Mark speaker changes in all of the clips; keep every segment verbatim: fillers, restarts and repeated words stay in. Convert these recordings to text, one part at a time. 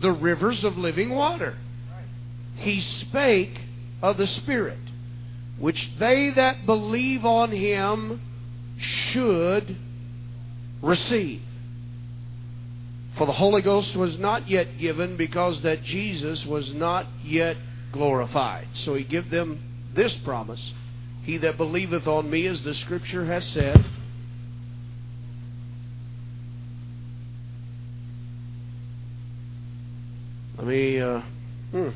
Speaker 1: the rivers of living water. He spake of the Spirit, which they that believe on Him should receive. For the Holy Ghost was not yet given, because that Jesus was not yet glorified. So He gave them this promise: He that believeth on me, as the Scripture has said, let me uh, hmm.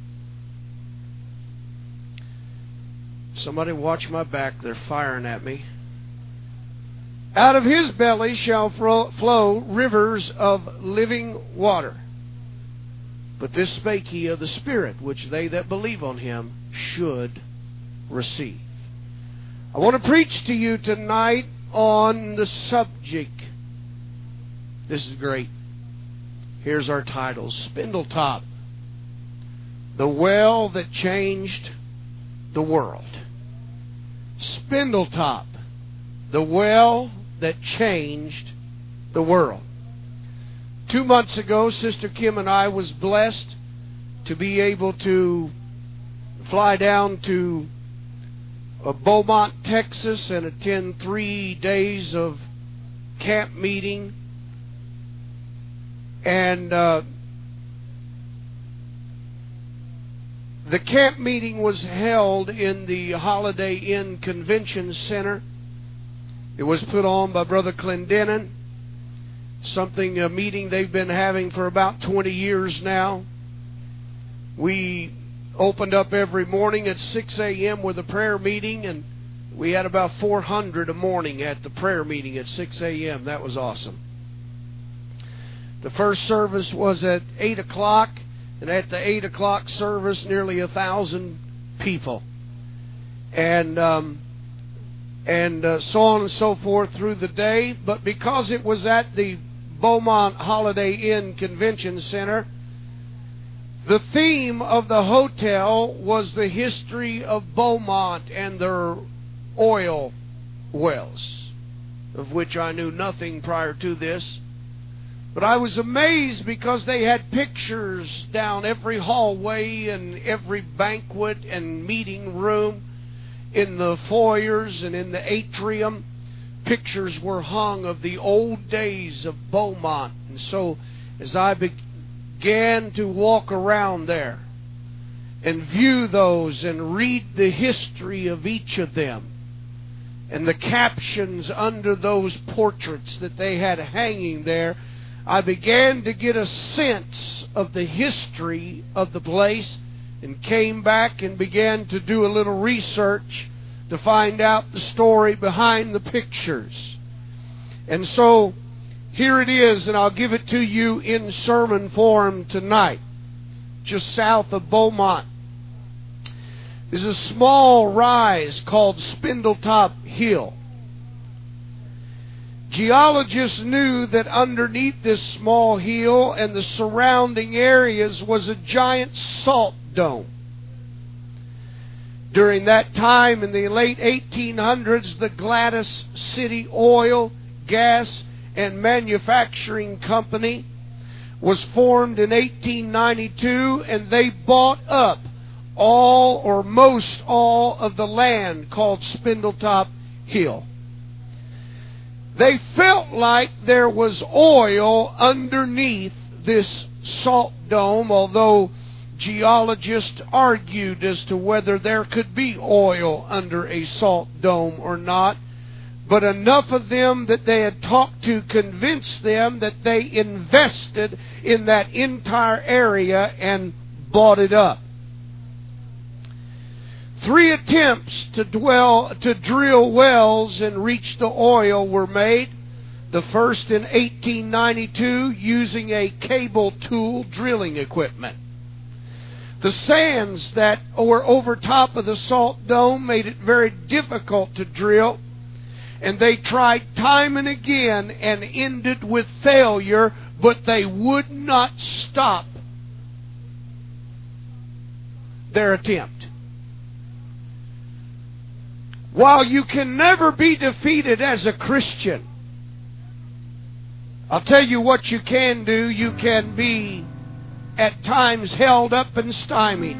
Speaker 1: Somebody watch my back. They're firing at me. Out of His belly shall flow rivers of living water. But this spake He of the Spirit, which they that believe on Him should receive. I want to preach to you tonight on the subject. This is great. Here's our title: Spindletop, the well that changed the world. Spindletop, the well that changed the world. Two months ago, Sister Kim and I was blessed to be able to fly down to Beaumont, Texas, and attend three days of camp meeting. And uh, the camp meeting was held in the Holiday Inn Convention Center. It was put on by Brother Clendenin. Something, a meeting they've been having for about twenty years now. We opened up every morning at six a.m. with a prayer meeting, and we had about four hundred a morning at the prayer meeting at six a.m. That was awesome. The first service was at eight o'clock, and at the eight o'clock service, nearly a thousand people. And um, and uh, so on and so forth through the day. But because it was at the Beaumont Holiday Inn Convention Center, the theme of the hotel was the history of Beaumont and their oil wells, of which I knew nothing prior to this. But I was amazed because they had pictures down every hallway and every banquet and meeting room, in the foyers and in the atrium. Pictures were hung of the old days of Beaumont. And so as I began to walk around there and view those and read the history of each of them and the captions under those portraits that they had hanging there, I began to get a sense of the history of the place, and came back and began to do a little research to find out the story behind the pictures. And so here it is, and I'll give it to you in sermon form tonight. Just south of Beaumont is a small rise called Spindletop Hill. Geologists knew that underneath this small hill and the surrounding areas was a giant salt dome. During that time, in the late eighteen hundreds, the Gladys City Oil, Gas, and Manufacturing Company was formed in eighteen ninety-two, and they bought up all or most all of the land called Spindletop Hill. They felt like there was oil underneath this salt dome, although geologists argued as to whether there could be oil under a salt dome or not. But enough of them that they had talked to convinced them that they invested in that entire area and bought it up. Three attempts to dwell to drill wells and reach the oil were made. The first in eighteen ninety-two using a cable tool drilling equipment. The sands that were over top of the salt dome made it very difficult to drill, and they tried time and again and ended with failure, but they would not stop their attempt. While you can never be defeated as a Christian, I'll tell you what you can do. You can be at times held up and stymied.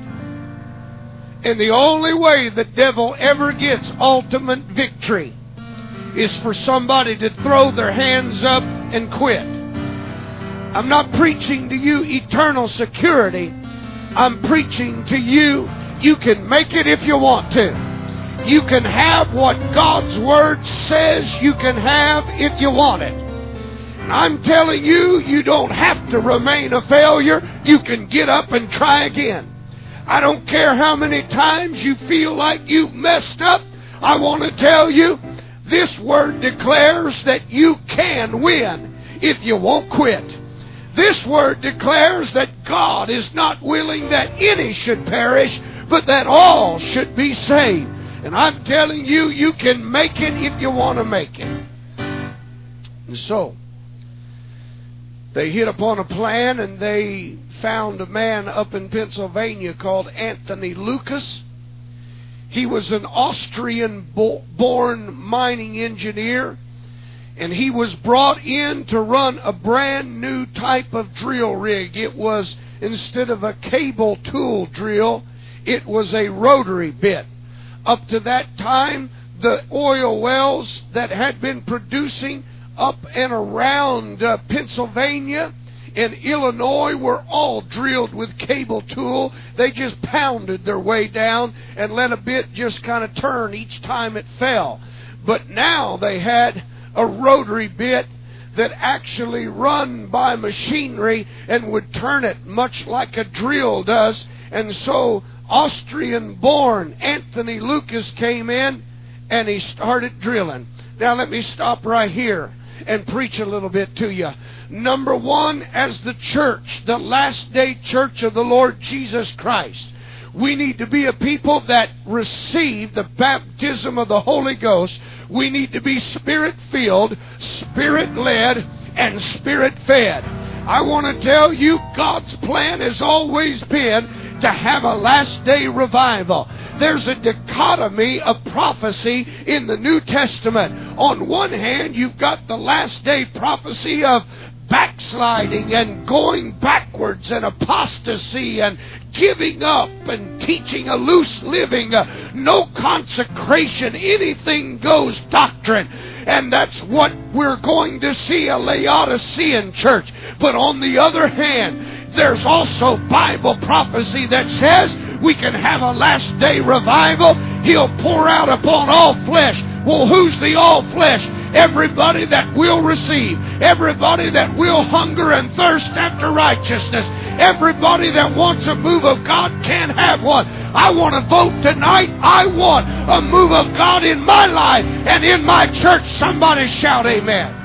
Speaker 1: And the only way the devil ever gets ultimate victory is for somebody to throw their hands up and quit. I'm not preaching to you eternal security. I'm preaching to you, you can make it if you want to. You can have what God's Word says you can have if you want it. And I'm telling you, you don't have to remain a failure. You can get up and try again. I don't care how many times you feel like you've messed up. I want to tell you, this Word declares that you can win if you won't quit. This Word declares that God is not willing that any should perish, but that all should be saved. And I'm telling you, you can make it if you want to make it. And so, they hit upon a plan, and they found a man up in Pennsylvania called Anthony Lucas. He was an Austrian-born mining engineer, and he was brought in to run a brand new type of drill rig. It was, instead of a cable tool drill, it was a rotary bit. Up to that time, the oil wells that had been producing up and around uh, Pennsylvania and Illinois were all drilled with cable tool. They just pounded their way down and let a bit just kind of turn each time it fell. But now they had a rotary bit that actually run by machinery and would turn it much like a drill does. And so Austrian-born Anthony Lucas came in and he started drilling. Now let me stop right here and preach a little bit to you. Number one, as the church, the last day church of the Lord Jesus Christ, we need to be a people that receive the baptism of the Holy Ghost. We need to be Spirit-filled, Spirit-led, and Spirit-fed. I want to tell you, God's plan has always been to have a last day revival. There's a dichotomy of prophecy in the New Testament. On one hand, you've got the last day prophecy of backsliding and going backwards and apostasy and giving up and teaching a loose living, uh, no consecration, anything goes doctrine. And that's what we're going to see, a Laodicean church. But on the other hand, there's also Bible prophecy that says we can have a last day revival. He'll pour out upon all flesh. Well, who's the all flesh? Everybody that will receive. Everybody that will hunger and thirst after righteousness. Everybody that wants a move of God can have one. I want to vote tonight. I want a move of God in my life and in my church. Somebody shout amen.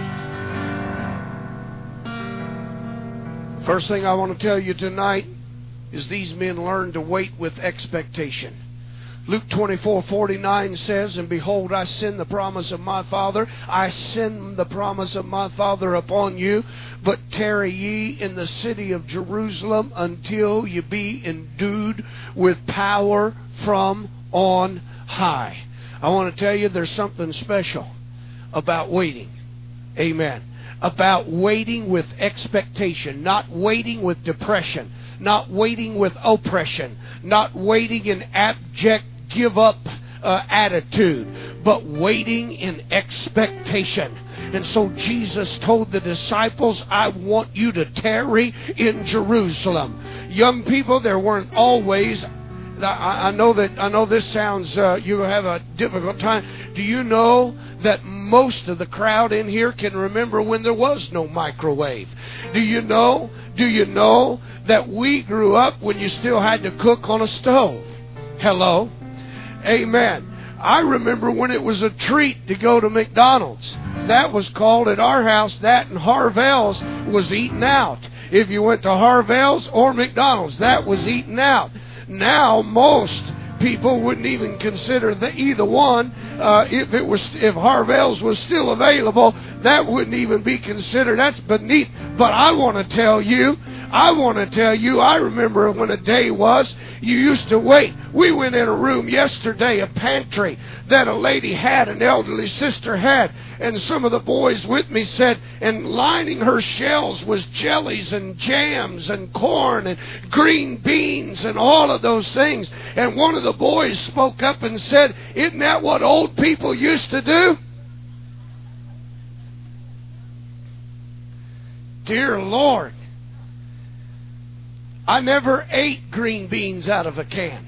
Speaker 1: First thing I want to tell you tonight is these men learned to wait with expectation. Luke twenty-four forty-nine says, and behold, I send the promise of my Father. I send the promise of my Father upon you. But tarry ye in the city of Jerusalem until ye be endued with power from on high. I want to tell you there's something special about waiting. Amen. About waiting with expectation, not waiting with depression, not waiting with oppression, not waiting in abject give up uh, attitude, but waiting in expectation. And so Jesus told the disciples, I want you to tarry in Jerusalem. Young people, there weren't always, I, I know that I know this sounds, uh, you have a difficult time. Do you know that most of the crowd in here can remember when there was no microwave? Do you know, do you know that we grew up when you still had to cook on a stove? Hello? Amen. I remember when it was a treat to go to McDonald's. That was called at our house, that and Harvell's was eaten out. If you went to Harvell's or McDonald's, that was eaten out. Now most people wouldn't even consider the, either one. Uh, if it was, if Harvell's was still available, that wouldn't even be considered. That's beneath. But I want to tell you, I want to tell you, I remember when a day was, you used to wait. We went in a room yesterday, a pantry that a lady had, an elderly sister had, and some of the boys with me said, and lining her shelves was jellies and jams and corn and green beans and all of those things. And one of the boys spoke up and said, isn't that what old people used to do? Dear Lord, I never ate green beans out of a can.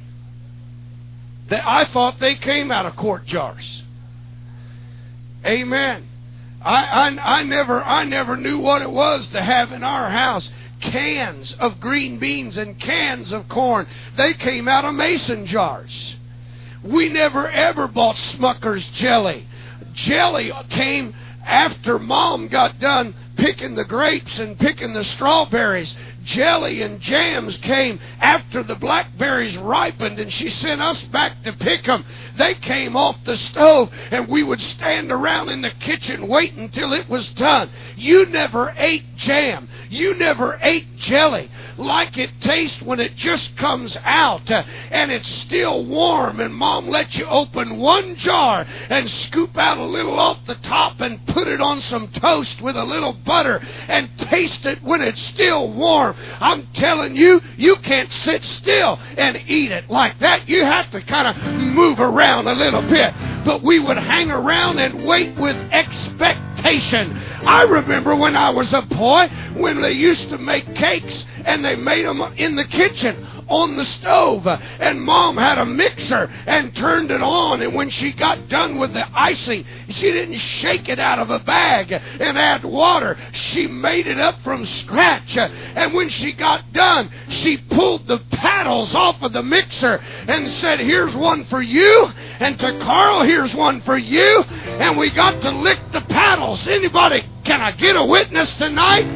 Speaker 1: I thought they came out of quart jars. Amen. I, I, I never I never knew what it was to have in our house cans of green beans and cans of corn. They came out of mason jars. We never ever bought Smucker's jelly. Jelly came after Mom got done picking the grapes and picking the strawberries. Jelly and jams came after the blackberries ripened, and she sent us back to pick them. They came off the stove, and we would stand around in the kitchen waiting until it was done. You never ate jam. You never ate jelly like it tastes when it just comes out, uh, and it's still warm, and Mom let you open one jar and scoop out a little off the top and put it on some toast with a little butter and taste it when it's still warm. I'm telling you, you can't sit still and eat it like that. You have to kind of move around a little bit. But we would hang around and wait with expectation. I remember when I was a boy, when they used to make cakes, and they made them in the kitchen on the stove, and Mom had a mixer and turned it on, and when she got done with the icing, she didn't shake it out of a bag and add water. She made it up from scratch, and when she got done, she pulled the paddles off of the mixer and said, here's one for you, and to Carl, here's one for you, and we got to lick the paddles. Anybody, can I get a witness tonight?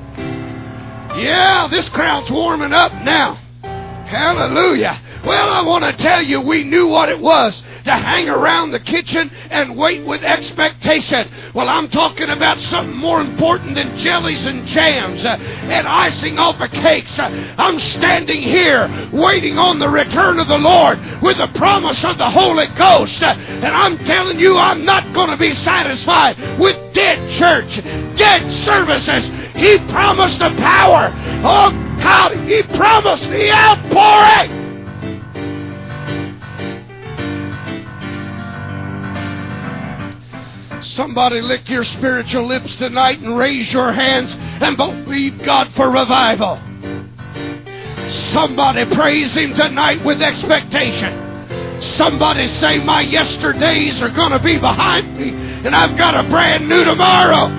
Speaker 1: Yeah, this crowd's warming up now. Hallelujah. Well, I want to tell you, we knew what it was to hang around the kitchen and wait with expectation. Well, I'm talking about something more important than jellies and jams uh, and icing off of cakes. Uh, I'm standing here waiting on the return of the Lord with the promise of the Holy Ghost. Uh, and I'm telling you, I'm not going to be satisfied with dead church, dead services. He promised the power. Oh, God, He promised the outpouring. Somebody lick your spiritual lips tonight and raise your hands and believe God for revival. Somebody praise Him tonight with expectation. Somebody say, my yesterdays are going to be behind me and I've got a brand new tomorrow.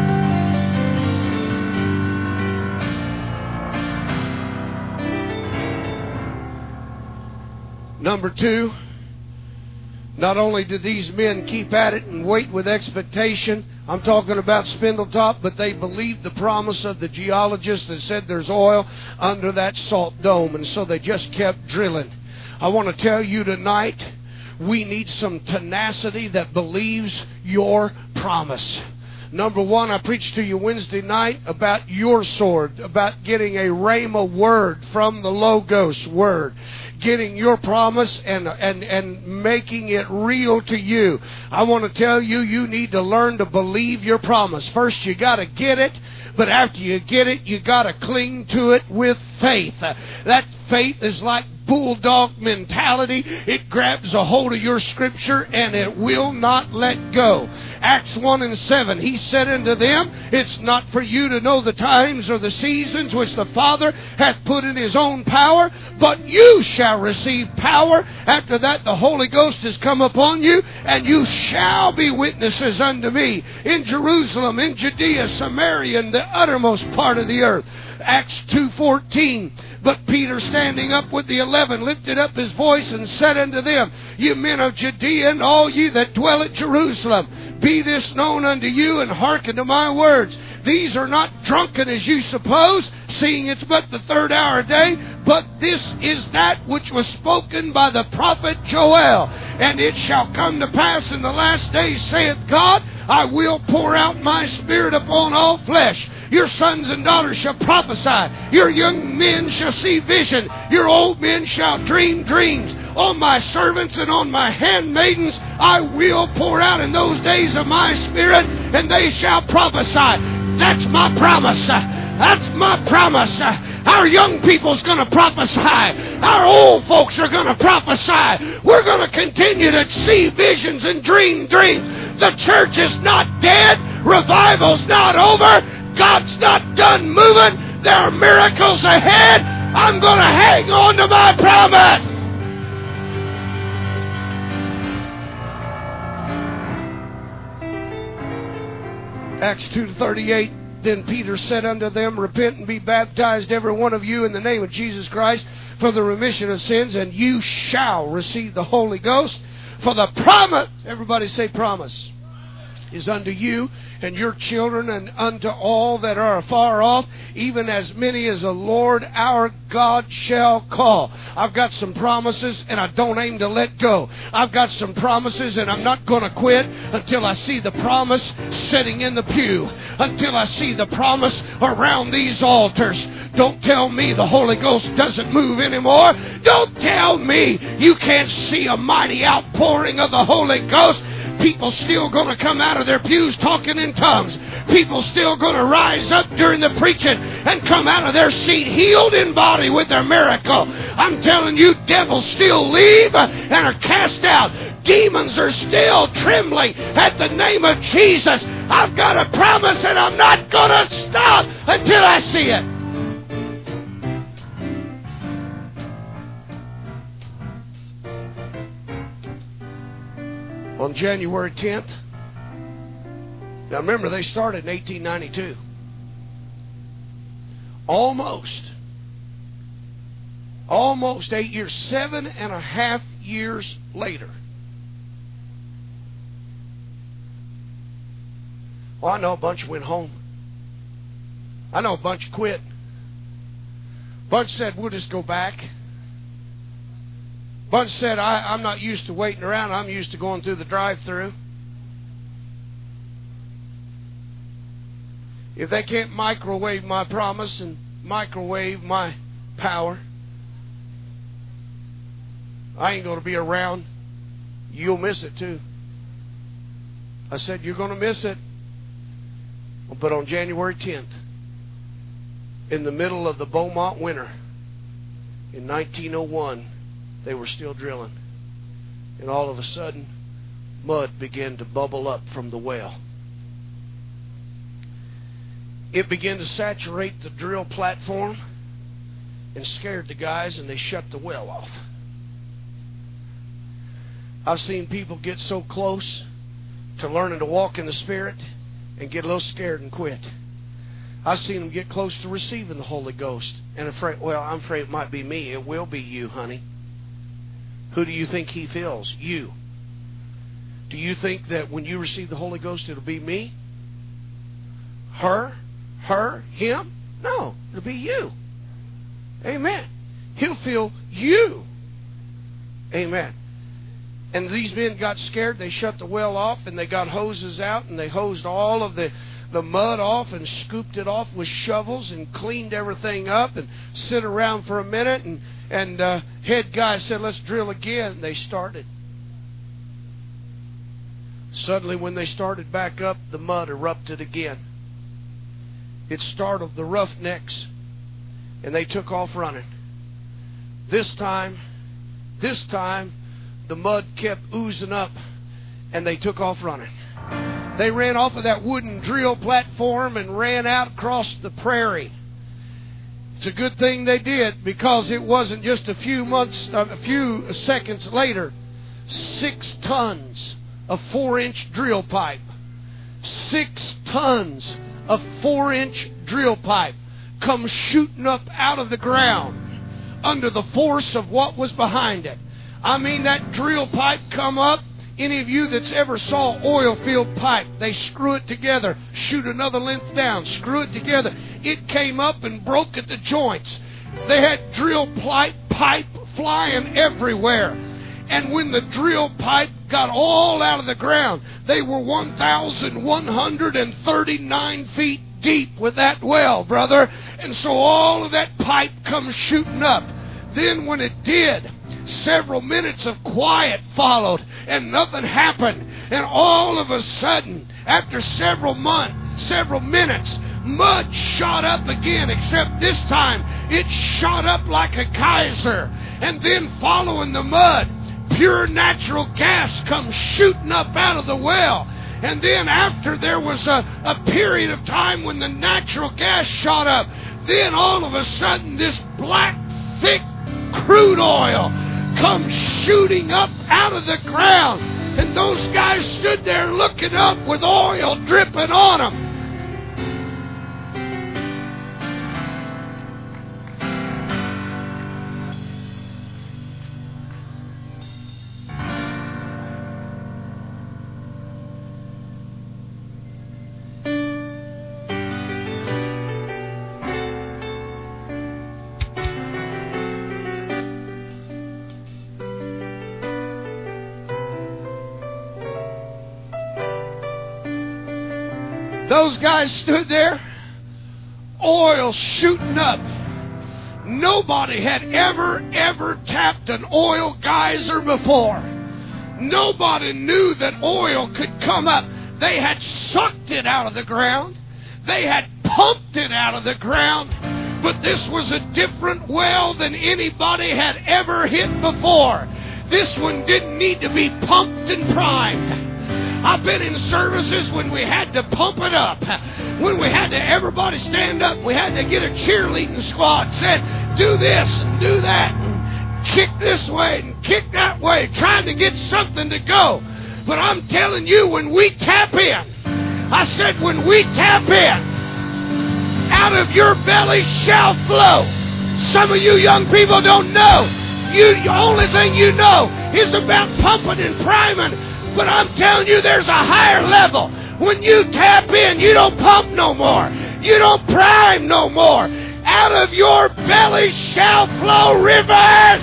Speaker 1: Number two, not only did these men keep at it and wait with expectation, I'm talking about Spindletop, but they believed the promise of the geologist that said there's oil under that salt dome, and so they just kept drilling. I want to tell you tonight, we need some tenacity that believes your promise. Number one, I preached to you Wednesday night about your sword, about getting a rhema word from the Logos word, getting your promise and, and, and making it real to you. I want to tell you, you need to learn to believe your promise. First, you got to get it. But after you get it, you got to cling to it with faith. Uh, that faith is like bulldog mentality. It grabs a hold of your scripture and it will not let go. Acts one and seven, He said unto them, it's not for you to know the times or the seasons which the Father hath put in His own power, but you shall receive power. After that, the Holy Ghost has come upon you, and you shall be witnesses unto me in Jerusalem, in Judea, Samaria, and the uttermost part of the earth. Acts two fourteen, but Peter, standing up with the eleven, lifted up his voice and said unto them, ye men of Judea, and all ye that dwell at Jerusalem, be this known unto you, and hearken to my words. These are not drunken as you suppose, seeing it's but the third hour day, but this is that which was spoken by the prophet Joel. And it shall come to pass in the last days, saith God, I will pour out my Spirit upon all flesh. Your sons and daughters shall prophesy. Your young men shall see vision. Your old men shall dream dreams. On my servants and on my handmaidens I will pour out in those days of my Spirit, and they shall prophesy. That's my promise. That's my promise. Our young people's going to prophesy. Our old folks are going to prophesy. We're going to continue to see visions and dream dreams. The church is not dead. Revival's not over. God's not done moving. There are miracles ahead. I'm going to hang on to my promise. Acts two thirty-eight. Then Peter said unto them, Repent and be baptized every one of you in the name of Jesus Christ for the remission of sins, and you shall receive the Holy Ghost. For the promise, everybody say promise, is unto you and your children and unto all that are afar off, even as many as the Lord our God shall call. I've got some promises and I don't aim to let go. I've got some promises and I'm not going to quit until I see the promise sitting in the pew, until I see the promise around these altars. Don't tell me the Holy Ghost doesn't move anymore. Don't tell me you can't see a mighty outpouring of the Holy Ghost. People still going to come out of their pews talking in tongues. People still going to rise up during the preaching and come out of their seat healed in body with their miracle. I'm telling you, devils still leave and are cast out. Demons are still trembling at the name of Jesus. I've got a promise and I'm not going to stop until I see it. On January tenth, now remember they started in eighteen ninety-two. Almost, almost eight years, seven and a half years later. Well, I know a bunch went home. I know a bunch quit. A bunch said, we'll just go back. Bunch said, I, I'm not used to waiting around. I'm used to going through the drive-thru. If they can't microwave my promise and microwave my power, I ain't going to be around. You'll miss it too. I said, you're going to miss it. But on January tenth, in the middle of the Beaumont winter, in nineteen oh one, they were still drilling. And all of a sudden, mud began to bubble up from the well. It began to saturate the drill platform and scared the guys, and they shut the well off. I've seen people get so close to learning to walk in the Spirit and get a little scared and quit. I've seen them get close to receiving the Holy Ghost and afraid, well, I'm afraid it might be me. It will be you, honey. Who do you think He fills? You. Do you think that when you receive the Holy Ghost, it'll be me? Her? Her? Him? No, it'll be you. Amen. He'll fill you. Amen. And these men got scared. They shut the well off and they got hoses out and they hosed all of the, the mud off and scooped it off with shovels and cleaned everything up and sit around for a minute. And, and uh, head guy said, let's drill again. And they started. Suddenly when they started back up, the mud erupted again. It startled the roughnecks and they took off running. This time, this time, the mud kept oozing up and they took off running. They ran off of that wooden drill platform and ran out across the prairie. It's a good thing they did, because it wasn't just a few months, a few seconds later, six tons of four-inch drill pipe. Six tons of four-inch drill pipe come shooting up out of the ground under the force of what was behind it. I mean, that drill pipe come up. Any of you that's ever saw oil field pipe, they screw it together, shoot another length down, screw it together. It came up and broke at the joints. They had drill pipe, pipe flying everywhere. And when the drill pipe got all out of the ground, they were one thousand one hundred thirty-nine feet deep with that well, brother. And so all of that pipe comes shooting up. Then when it did, several minutes of quiet followed and nothing happened. And all of a sudden, after several months, several minutes, mud shot up again, except this time it shot up like a geyser. And then following the mud, pure natural gas comes shooting up out of the well. And then after there was a, a period of time when the natural gas shot up, then all of a sudden this black, thick crude oil comes shooting up out of the ground. And those guys stood there looking up with oil dripping on them. Those guys stood there, oil shooting up. Nobody had ever, ever tapped an oil geyser before. Nobody knew that oil could come up. They had sucked it out of the ground. They had pumped it out of the ground. But this was a different well than anybody had ever hit before. This one didn't need to be pumped and primed. I've been in services when we had to pump it up. When we had to, everybody stand up. We had to get a cheerleading squad. Said, do this and do that. And kick this way and kick that way. Trying to get something to go. But I'm telling you, when we tap in, I said, when we tap in, out of your belly shall flow. Some of you young people don't know. You, the only thing you know is about pumping and priming. But I'm telling you, there's a higher level. When you tap in, you don't pump no more. You don't prime no more. Out of your belly shall flow rivers.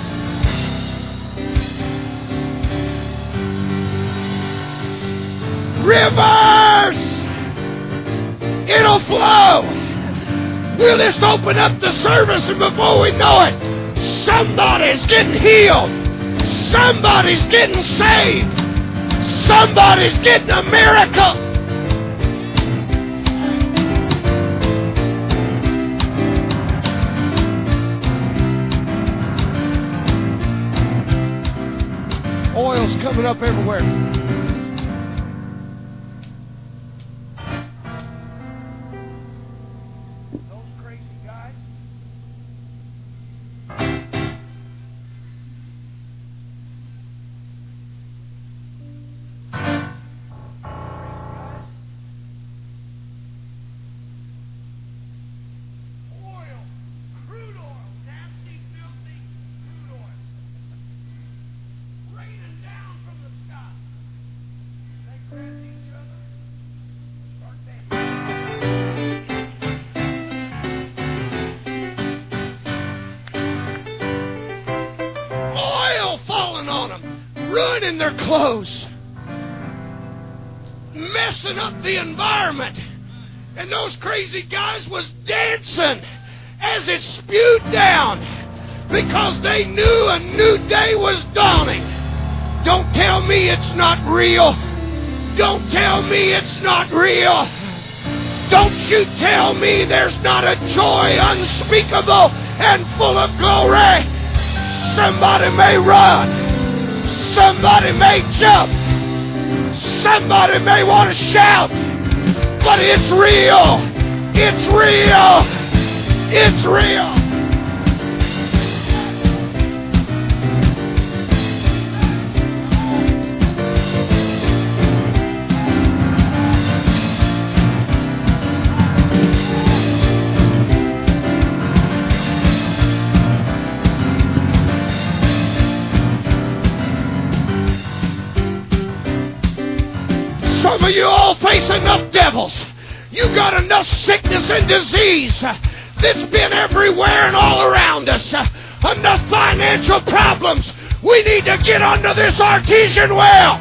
Speaker 1: Rivers. It'll flow. We'll just open up the service, and before we know it, somebody's getting healed. Somebody's getting saved. Somebody's getting a miracle. Oil's coming up everywhere. Those crazy guys. Ruining their clothes, messing up the environment. And those crazy guys was dancing as it spewed down because they knew a new day was dawning. Don't tell me it's not real. Don't tell me it's not real. Don't you tell me there's not a joy unspeakable and full of glory. Somebody may run. Somebody may jump. Somebody may want to shout. But it's real. It's real. It's real. Some of you all face enough devils. You got enough sickness and disease that's been everywhere and all around us. Enough financial problems. We need to get under this artesian well.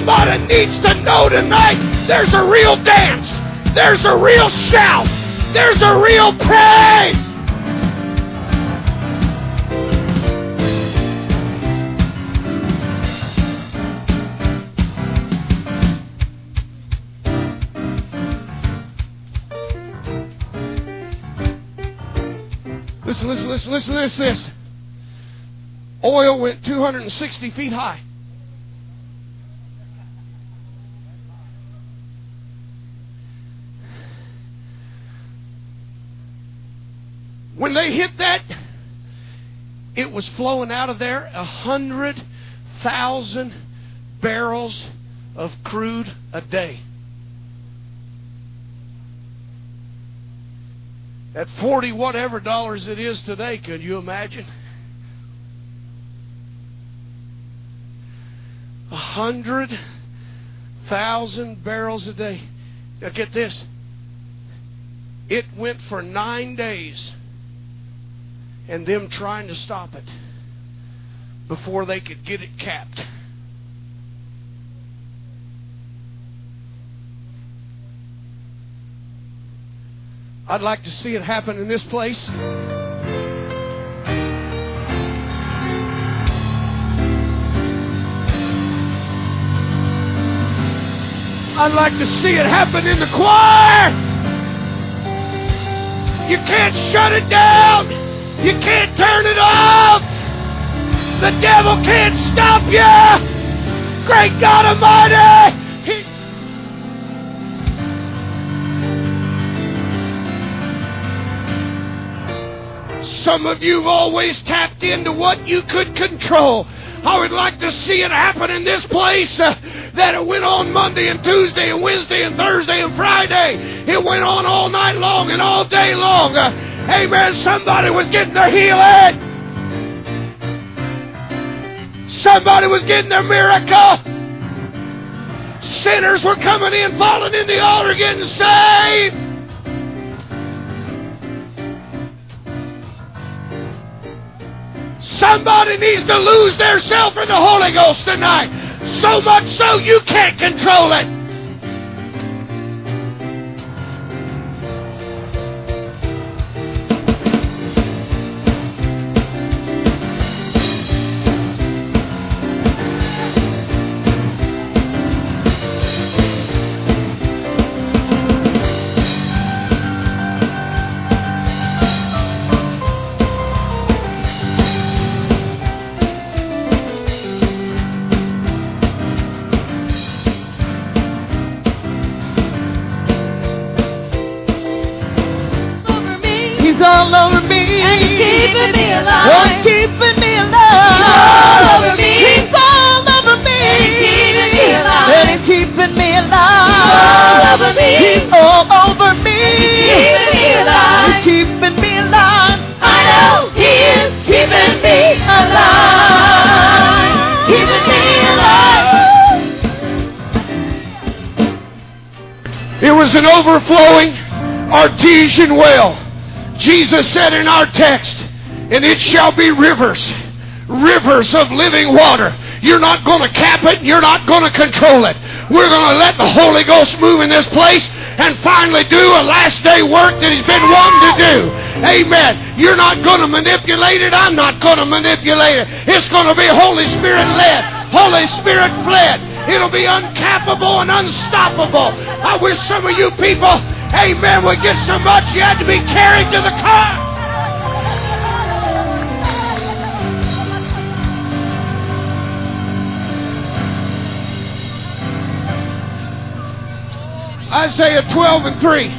Speaker 1: Somebody needs to know tonight there's a real dance. There's a real shout. There's a real praise. Listen, listen, listen, listen to this, this. Oil went two hundred sixty feet high. When they hit that, it was flowing out of there a hundred thousand barrels of crude a day. At forty whatever dollars it is today, could you imagine? A hundred thousand barrels a day. Now get this. It went for nine days. And them trying to stop it before they could get it capped. I'd like to see it happen in this place. I'd like to see it happen in the choir. You can't shut it down. You can't turn it off. The devil can't stop you. Great God Almighty. He... Some of you have always tapped into what you could control. I would like to see it happen in this place. Uh, that it went on Monday and Tuesday and Wednesday and Thursday and Friday. It went on all night long and all day long. Uh, Amen. Somebody was getting their healing. Somebody was getting their miracle. Sinners were coming in, falling in the altar, getting saved. Somebody needs to lose their self in the Holy Ghost tonight. So much so you can't control it.
Speaker 2: All over me, and He's keeping me alive.
Speaker 3: Oh, keeping me alive.
Speaker 2: He's all over me,
Speaker 3: He's all over me,
Speaker 2: and He's keeping me alive.
Speaker 3: and He's keeping me alive.
Speaker 2: He's all over me,
Speaker 3: He's all over me,
Speaker 2: and He's keeping me alive.
Speaker 3: He's keeping me alive.
Speaker 2: I know He is keeping me alive, keeping me alive.
Speaker 1: It was an overflowing artesian well. Jesus said in our text, and it shall be rivers, rivers of living water. You're not going to cap it. You're not going to control it. We're going to let the Holy Ghost move in this place and finally do a last day work that He's been wanting to do. Amen. You're not going to manipulate it. I'm not going to manipulate it. It's going to be Holy Spirit led, Holy Spirit fled. It'll be uncappable and unstoppable. I wish some of you people, amen, would get so much you had to be carried to the car. Isaiah twelve and three.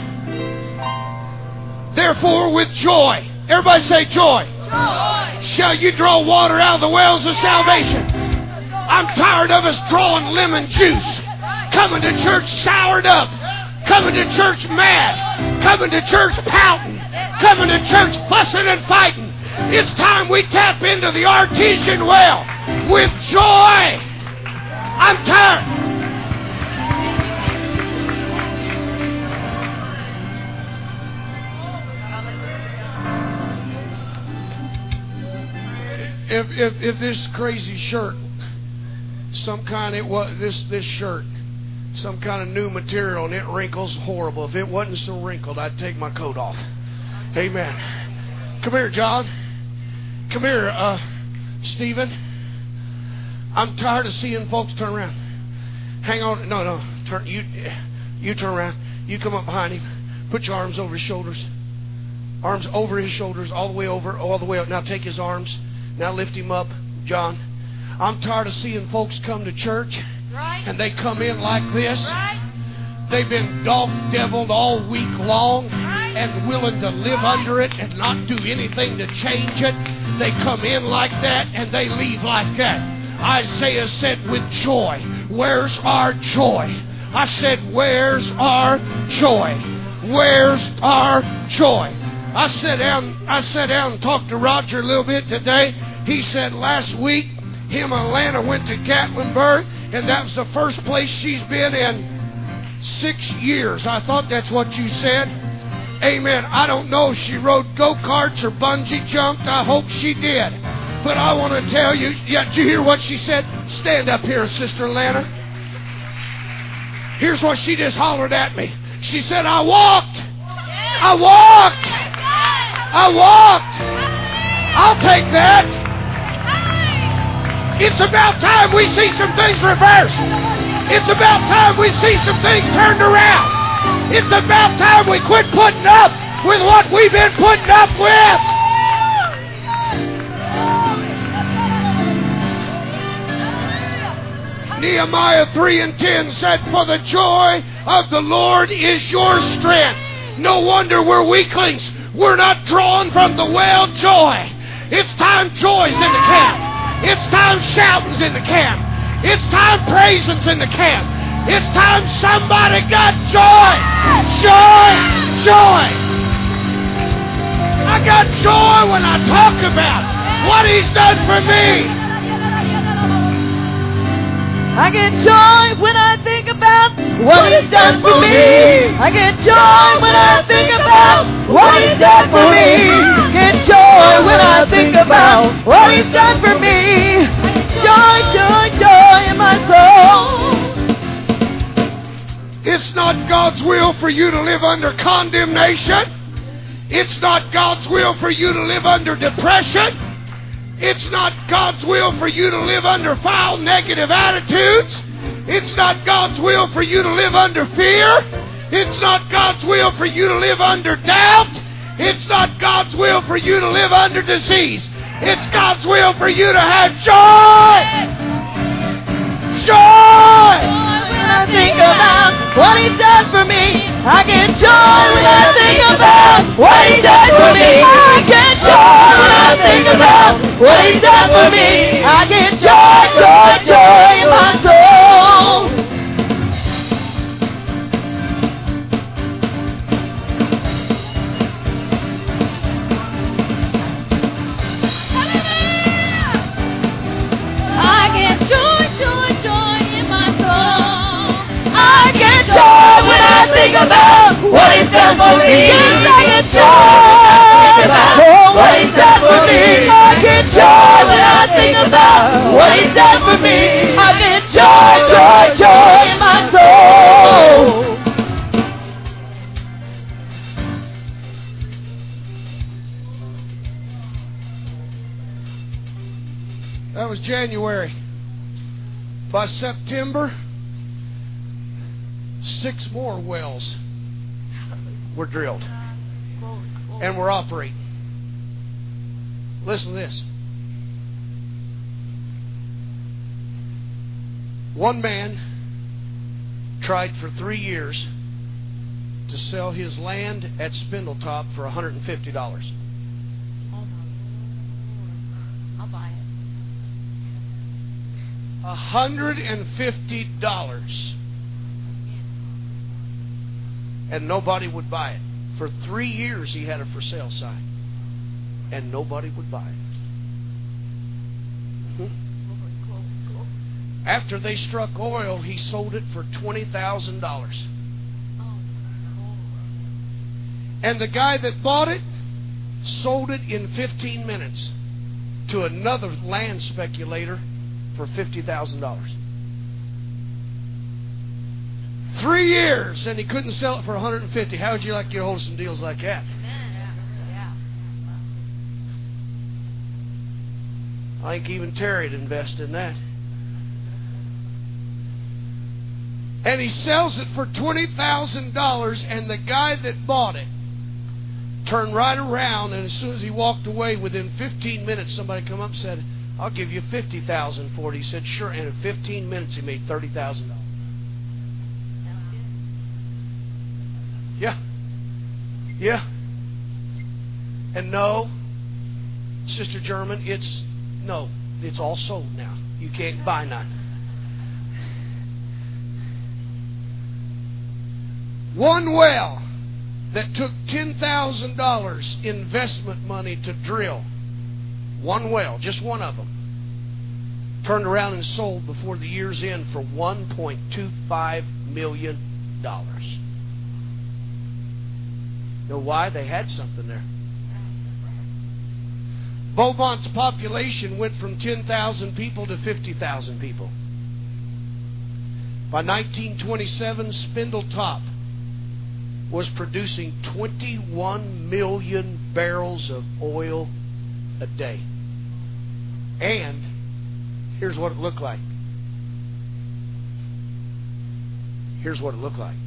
Speaker 1: Therefore with joy, everybody say joy.
Speaker 2: Joy.
Speaker 1: Shall you draw water out of the wells of salvation? I'm tired of us drawing lemon juice, coming to church soured up, coming to church mad, coming to church pouting, coming to church fussing and fighting. It's time we tap into the artesian well with joy. I'm tired. If, if, if this crazy shirt some kind it was this this shirt, some kind of new material, and it wrinkles horrible. If it wasn't so wrinkled, I'd take my coat off. Amen. Come here, John. Come here, uh, Stephen. I'm tired of seeing folks turn around. Hang on. No, no. Turn you. You turn around. You come up behind him. Put your arms over his shoulders. Arms over his shoulders, all the way over, all the way up. Now take his arms. Now lift him up, John. I'm tired of seeing folks come to church,
Speaker 2: right,
Speaker 1: and they come in like this.
Speaker 2: Right.
Speaker 1: They've been dog-deviled all week long,
Speaker 2: right,
Speaker 1: and willing to live
Speaker 2: right,
Speaker 1: under it and not do anything to change it. They come in like that, and they leave like that. Isaiah said with joy, where's our joy? I said, where's our joy? Where's our joy? I sat down, I sat down and talked to Roger a little bit today. He said last week, him and Lana went to Gatlinburg, and that was the first place she's been in six years. I thought that's what you said. Amen. I don't know if she rode go-karts or bungee jumped. I hope she did. But I want to tell you, yeah, did you hear what she said? Stand up here, Sister Lana. Here's what she just hollered at me. She said, I walked. I walked. I walked. I'll take that. It's about time we see some things reversed. It's about time we see some things turned around. It's about time we quit putting up with what we've been putting up with. Nehemiah three and ten said, for the joy of the Lord is your strength. No wonder we're weaklings. We're not drawn from the well joy. It's time joy's in the camp. It's time shouting's in the camp. It's time praising's in the camp. It's time somebody got joy. Joy. Joy. I got joy when I talk about what He's done for me.
Speaker 3: I get joy when I think about what He's done for me. I get joy when I think about what He's done for me. I get joy when I think about what He's done for me. Joy, joy, joy in my soul.
Speaker 1: It's not God's will for you to live under condemnation. It's not God's will for you to live under depression. It's not God's will for you to live under foul, negative attitudes. It's not God's will for you to live under fear. It's not God's will for you to live under doubt. It's not God's will for you to live under disease. It's God's will for you to have joy. Joy!
Speaker 3: When I think about what He's done for me, I get joy when I think about what He's done for me. I get joy when I think about what He's done for me. I get joy, joy, joy in my soul. I get joy, joy, joy in my soul. I get joy when I think about what He's done for me. Yes, I get joy about what He's done for me. I get joy when I think about what He's done for me. I get joy, joy, joy in my soul.
Speaker 1: That was January. By September, six more wells were drilled and were operating. Listen to this. One man tried for three years to sell his land at Spindletop for one hundred fifty dollars.
Speaker 2: I'll buy it.
Speaker 1: one hundred fifty dollars. And nobody would buy it. For three years he had a for sale sign. And nobody would buy it. Mm-hmm. After they struck oil, he sold it for twenty thousand dollars. And the guy that bought it sold it in fifteen minutes to another land speculator for fifty thousand dollars. Three years, and he couldn't sell it for one hundred fifty. How would you like to get a hold of some deals like that? I think even Terry'd invest in that. And he sells it for twenty thousand dollars, and the guy that bought it turned right around, and as soon as he walked away, within fifteen minutes, somebody come up and said, I'll give you fifty thousand dollars for it. He said, sure. And in fifteen minutes, he made thirty thousand dollars. Yeah. Yeah. And no, Sister German, it's, no, it's all sold now. You can't buy none. One well that took ten thousand dollars investment money to drill, one well, just one of them, turned around and sold before the year's end for one point two five million dollars. You know why? They had something there. Beaumont's population went from ten thousand people to fifty thousand people. By nineteen twenty-seven, Spindletop was producing twenty-one million barrels of oil a day. And here's what it looked like. Here's what it looked like.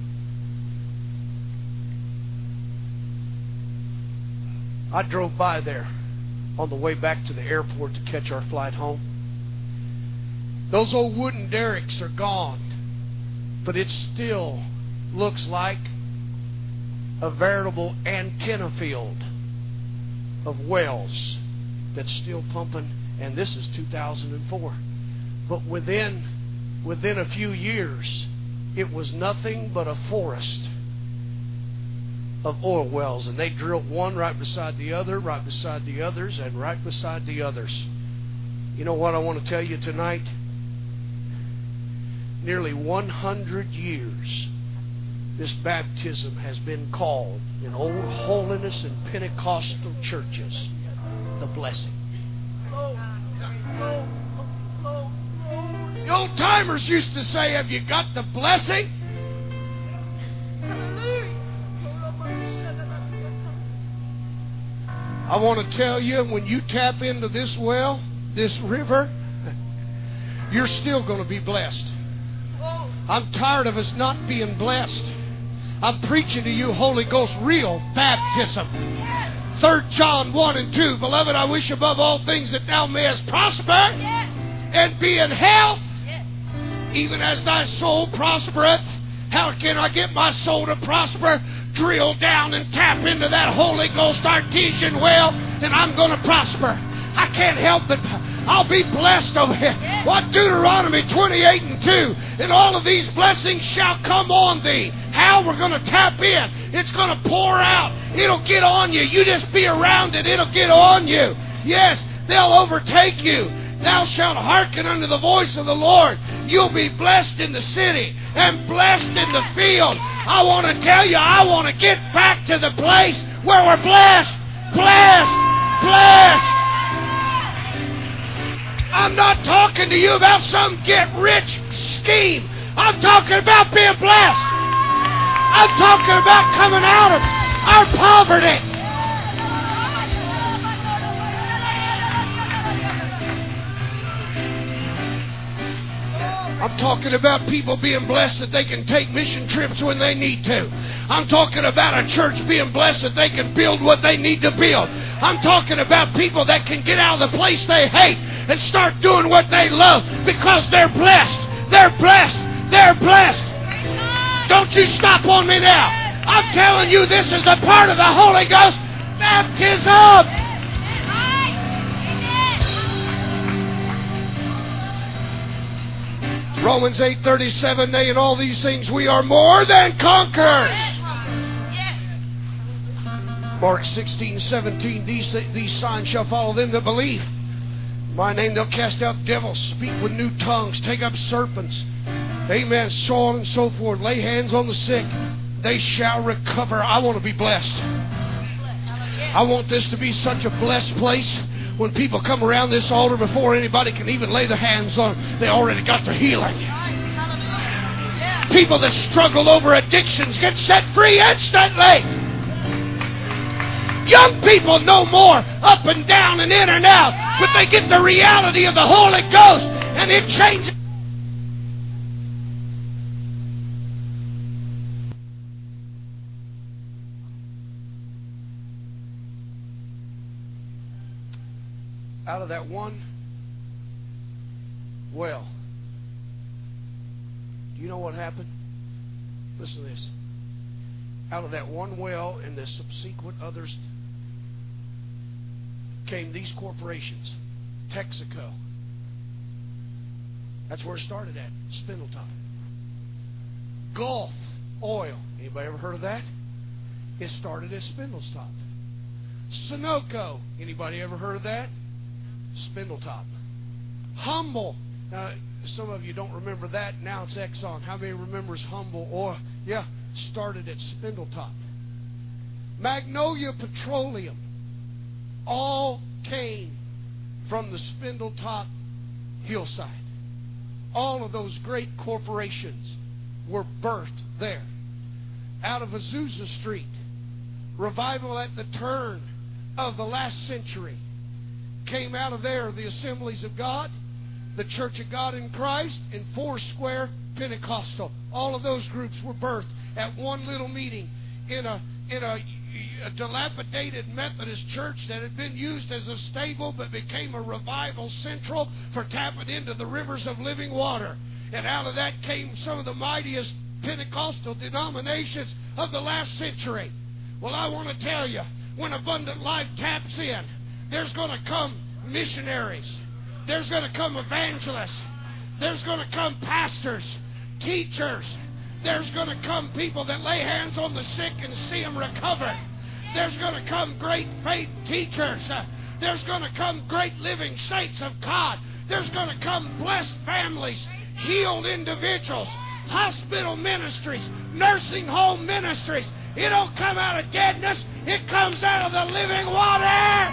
Speaker 1: I drove by there on the way back to the airport to catch our flight home. Those old wooden derricks are gone, but it still looks like a veritable antenna field of wells that's still pumping, and this is two thousand four. But within within a few years, it was nothing but a forest of oil wells, and they drilled one right beside the other, right beside the others, and right beside the others. You know what I want to tell you tonight? Nearly one hundred years this baptism has been called in old holiness and Pentecostal churches the blessing. The old timers used to say, have you got the blessing? I want to tell you, when you tap into this well, this river, you're still going to be blessed. I'm tired of us not being blessed. I'm preaching to you Holy Ghost real baptism. Third John one and two. Beloved, I wish above all things that thou mayest prosper and be in health, even as thy soul prospereth. How can I get my soul to prosper? Drill down and tap into that Holy Ghost artesian well, and I'm going to prosper. I can't help but I'll be blessed over here. What? Deuteronomy twenty-eight and two. And all of these blessings shall come on thee. How? We're going to tap in. It's going to pour out. It'll get on you. You just be around it. It'll get on you. Yes, they'll overtake you. Thou shalt hearken unto the voice of the Lord. You'll be blessed in the city and blessed in the field. I want to tell you, I want to get back to the place where we're blessed, blessed, blessed. I'm not talking to you about some get-rich scheme. I'm talking about being blessed. I'm talking about coming out of our poverty. I'm talking about people being blessed that they can take mission trips when they need to. I'm talking about a church being blessed that they can build what they need to build. I'm talking about people that can get out of the place they hate and start doing what they love because they're blessed. They're blessed. They're blessed. Don't you stop on me now. I'm telling you, this is a part of the Holy Ghost baptism. Romans eight thirty-seven, nay, in all these things we are more than conquerors. Mark sixteen seventeen, these, these signs shall follow them that believe. In my name they'll cast out devils, speak with new tongues, take up serpents. Amen, so on and so forth. Lay hands on the sick. They shall recover. I want to be blessed. I want this to be such a blessed place When people come around this altar before anybody can even lay their hands on them, they already got their healing. People that struggle over addictions get set free instantly. Young people know more up and down and in and out, but they get the reality of the Holy Ghost and it changes. Out of that one well, do you know what happened? Listen to this. Out of that one well and the subsequent others came these corporations. Texaco. That's where it started at. Spindletop. Gulf Oil. Anybody ever heard of that? It started at Spindletop. Sunoco. Anybody ever heard of that? Spindletop. Humble. Now, some of you don't remember that. Now it's Exxon. How many remembers Humble Oil? Yeah, started at Spindletop. Magnolia Petroleum. All came from the Spindletop hillside. All of those great corporations were birthed there. Out of Azusa Street, revival at the turn of the last century came out of there. The Assemblies of God, the Church of God in Christ, and Foursquare Pentecostal. All of those groups were birthed at one little meeting in a in a, a dilapidated Methodist church that had been used as a stable but became a revival central for tapping into the rivers of living water. And out of that came some of the mightiest Pentecostal denominations of the last century. Well, I want to tell you, when Abundant Life taps in, there's going to come missionaries. There's going to come evangelists. There's going to come pastors, teachers. There's going to come people that lay hands on the sick and see them recover. There's going to come great faith teachers. There's going to come great living saints of God. There's going to come blessed families, healed individuals, hospital ministries, nursing home ministries. It don't come out of deadness. It comes out of the living water.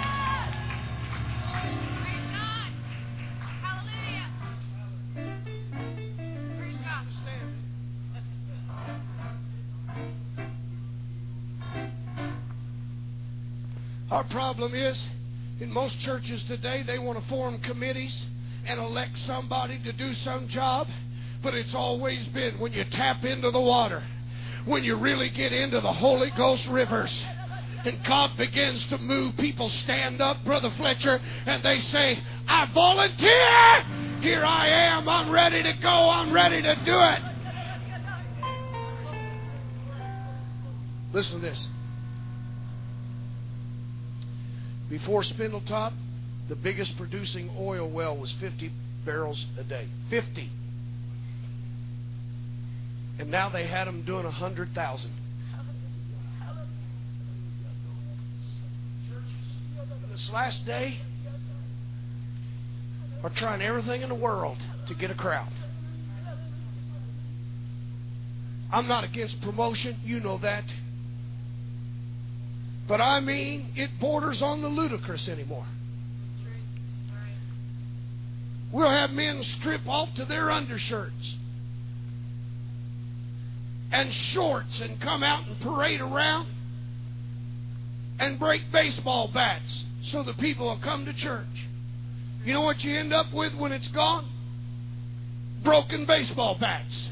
Speaker 1: Our problem is, in most churches today, they want to form committees and elect somebody to do some job. But it's always been when you tap into the water, when you really get into the Holy Ghost rivers, and God begins to move, people stand up, Brother Fletcher, and they say, I volunteer! Here I am. I'm ready to go. I'm ready to do it. Listen to this. Before Spindletop, the biggest producing oil well was fifty barrels a day. fifty. And now they had them doing one hundred thousand. This last day are trying everything in the world to get a crowd. I'm not against promotion. You know that. But I mean, it borders on the ludicrous anymore. We'll have men strip off to their undershirts and shorts and come out and parade around and break baseball bats so the people will come to church. You know what you end up with when it's gone? Broken baseball bats.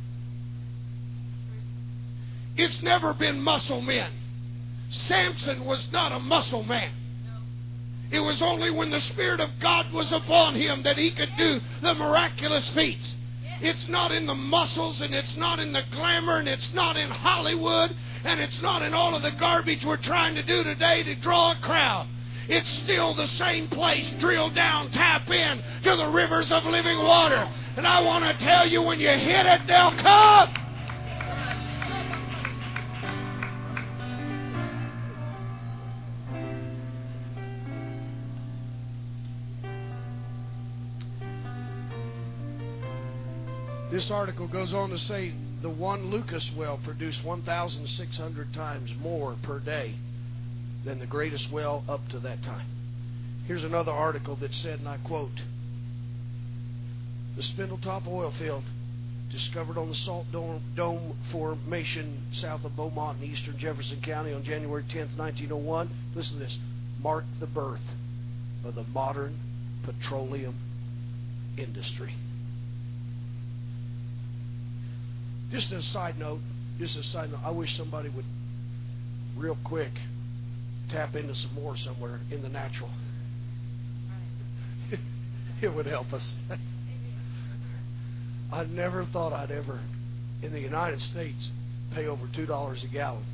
Speaker 1: It's never been muscle men. Samson was not a muscle man. It was only when the Spirit of God was upon him that he could do the miraculous feats. It's not in the muscles, and it's not in the glamour, and it's not in Hollywood, and it's not in all of the garbage we're trying to do today to draw a crowd. It's still the same place. Drill down, tap in to the rivers of living water. And I want to tell you, when you hit it, they'll come. This article goes on to say the one Lucas well produced one thousand six hundred times more per day than the greatest well up to that time. Here's another article that said, and I quote, the Spindletop oil field, discovered on the Salt Dome, Dome Formation south of Beaumont in eastern Jefferson County on January tenth, nineteen oh one, listen to this, marked the birth of the modern petroleum industry. Just a side note, just a side note, I wish somebody would real quick tap into some more somewhere in the natural. It would help us. I never thought I'd ever, in the United States, pay over two dollars a gallon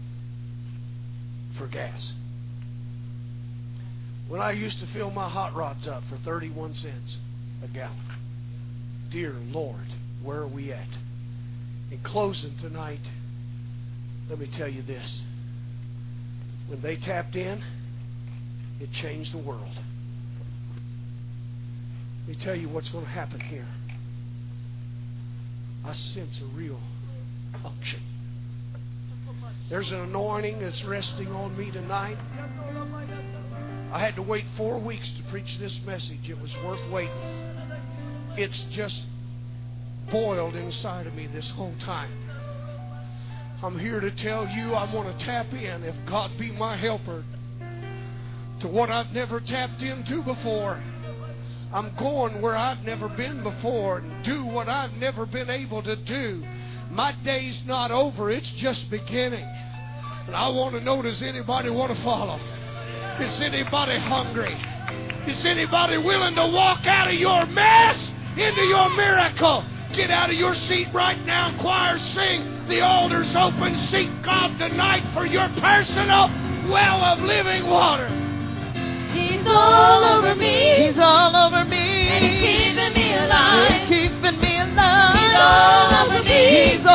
Speaker 1: for gas. When I used to fill my hot rods up for thirty-one cents a gallon. Dear Lord, where are we at? In closing tonight, let me tell you this. When they tapped in, it changed the world. Let me tell you what's going to happen here. I sense a real unction. There's an anointing that's resting on me tonight. I had to wait four weeks to preach this message. It was worth waiting. It's just boiled inside of me this whole time. I'm here to tell you I want to tap in, if God be my helper, to what I've never tapped into before. I'm going where I've never been before and do what I've never been able to do. My day's not over. It's just beginning. And I want to know, does anybody want to follow? Is anybody hungry? Is anybody willing to walk out of your mess into your miracle? Get out of your seat right now. Choir, sing. The altar's open. Seek God tonight for your personal well of living water.
Speaker 3: He's all over me.
Speaker 2: He's all over me.
Speaker 3: And He's keeping me alive.
Speaker 2: He's keeping me alive.
Speaker 3: He's all over me.
Speaker 2: He's